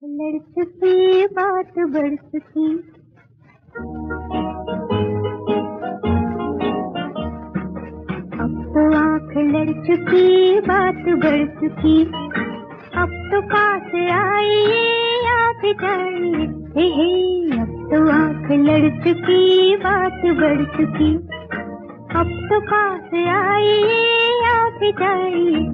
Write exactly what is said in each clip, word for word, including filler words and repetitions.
लड़ चुकी बात बढ़ चुकी, अब तो आँख लड़ चुकी बात बढ़ चुकी, अब तो पास आइए आप जाइए, हे हे अब तो आँख लड़ चुकी बात बढ़ चुकी, अब तो पास आइए आप जाइए।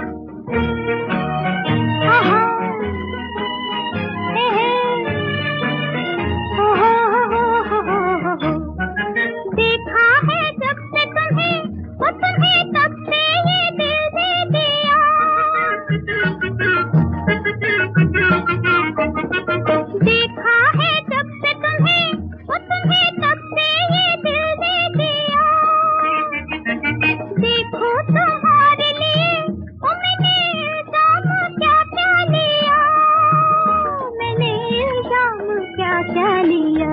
देखा है जब से तुम्हें, वो तुम्हें तब से ये दिल दे दिया, देखा है जब से तुम्हें, वो तुम्हें तब से ये दिल दे दिया। देखो तुम्हारे लिए ओ मैंने इल्जाम क्या क्या लिया, मैंने इल्जाम क्या क्या लिया।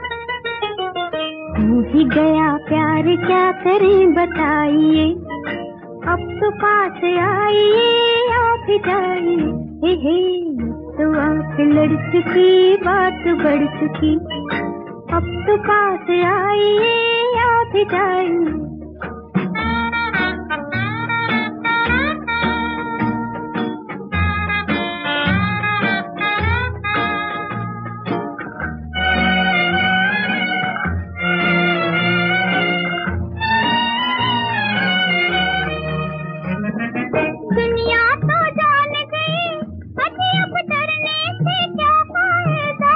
हो ही गया प्यार क्या करें बताइए, अब तो पास आइए आप जाइए, हे हे तो आँख लड़ चुकी बात बढ़ चुकी, अब तो पास आइए आप जाइए। दुनिया तो जान गई अभी अब डरने से क्या फायदा,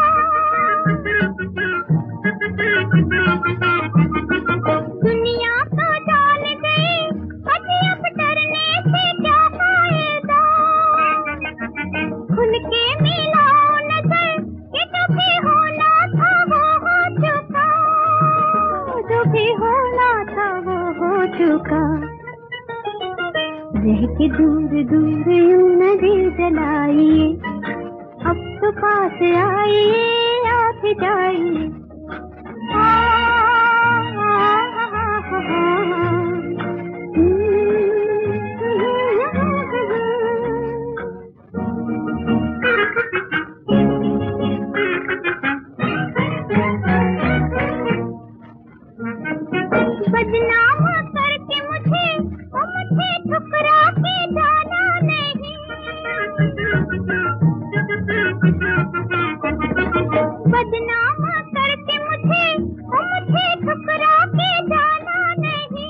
दुनिया तो जान गई अभी अब डरने से क्या फायदा। खुल के मिलाओ नजर कि जो भी होना था वो हो चुका, जो भी होना था वो हो चुका। रह के दूर दूर यूं न दिल जलाइए, अब तो पास आइए आप जाइए। बदनाम करके मुझे ओ मुझे ठुकरा के जाना नहीं, बदनाम करके मुझे ओ मुझे ठुकरा के जाना नहीं।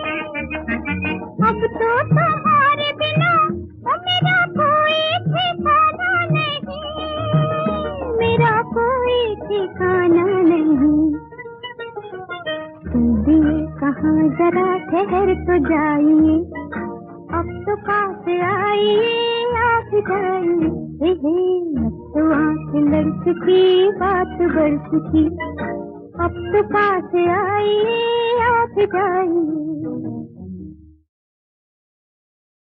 अब तो तुम्हारे बिना ओ मेरा कोई ठिकाना नहीं, मेरा कोई ठिकाना नहीं। दिए कहाँ जरा ठहर तो जाइए, अब तो पास आइए आप जाइए, हे हे अब तो आँख लड़ चुकी बात बढ़ चुकी, अब तो पास आइए आप जाइए।